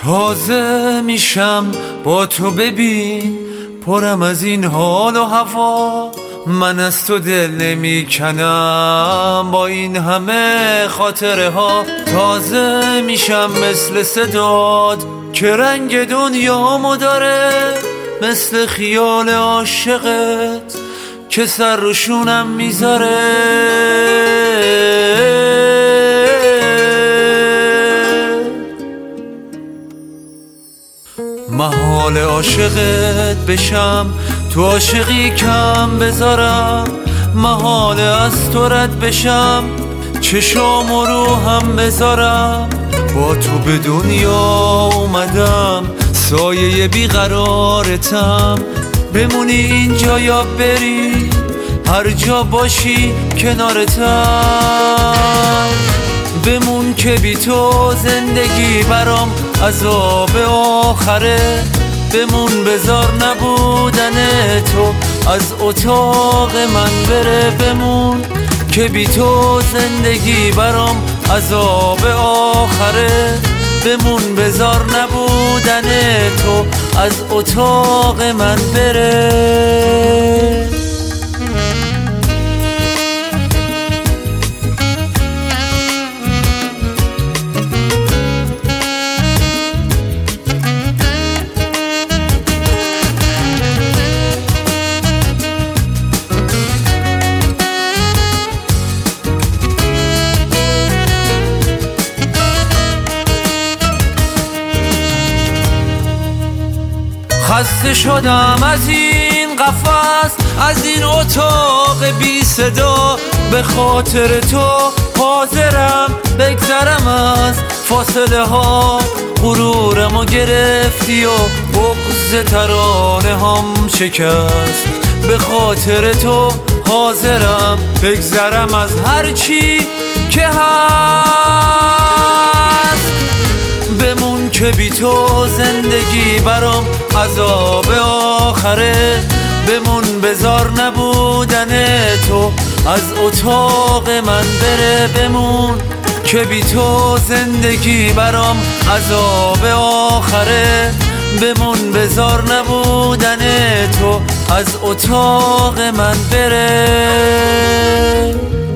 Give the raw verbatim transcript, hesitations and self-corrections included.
تازه میشم با تو ببین، پرم از این حال و هوا. من از تو دل نمی کنم با این همه خاطره ها. تازه میشم مثل صداد که رنگ دنیامو داره، مثل خیال عاشقت که سر روشونم میذاره. محال عاشقت بشم، تو عاشقی کم بذارم. محال از تو رد بشم، چشام و روحم بذارم. با تو به دنیا اومدم، سایه بیقرارتم. بمونی اینجا یا بری، هر جا باشی کنارتم. بمون که بی تو زندگی برام عذاب آخره. بمون بذار نبودن تو از اتاق من بره. بمون که بی تو زندگی برام عذاب آخره. بمون بذار نبودن تو از اتاق من بره. خسته شدم از این قفس، از این اتاق بی صدا. به خاطر تو حاضرم بگذرم از فاصله ها. غرورمو گرفتی و بغض ترانه هم شکست. به خاطر تو حاضرم بگذرم از هر چی که هست. بمون که بی تو زندگی برام عذاب آخره. بمون بذار نبودن تو از اتاق من بره. بمون که بی تو زندگی برام عذاب آخره. بمون بذار نبودن تو از اتاق من بره.